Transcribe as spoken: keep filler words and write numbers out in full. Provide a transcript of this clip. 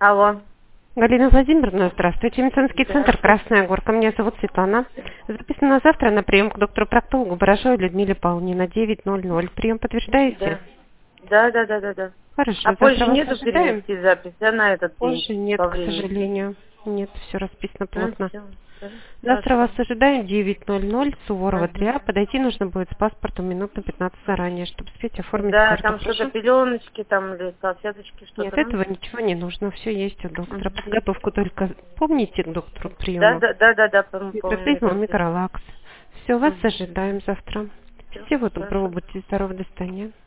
Алло. Галина Владимировна, здравствуйте. Медицинский центр «Красная Горка». Меня зовут Светлана. Записано на завтра на прием к доктору-проктологу Барашовой Людмиле Павловне на девять ноль ноль. Прием подтверждаете? Да, да, да, да, да. Хорошо. А Завтра позже вас нету ожидаем? перенести запись, да, на этот день Позже нет, по к времени? сожалению. Нет, все расписано Ну, плотно. всё, да, Завтра вас хорошо. ожидаем девять ноль ноль, Суворова три Ага. А. Подойти нужно будет с паспортом минут на пятнадцать заранее, чтобы успеть оформить Да, карту. там что-то Хорошо? пеленочки там или салфеточки, Нет, что-то надо? этого ничего не нужно. Все есть у доктора. Мгм. Подготовку только помните к доктору к Да, приему. да, да, да, да, пом- помню Микрофизма, микрофильм. микролакс. Все, вас Угу. ожидаем завтра. Все, Всего доброго, хорошо. будьте здоровы, до свидания.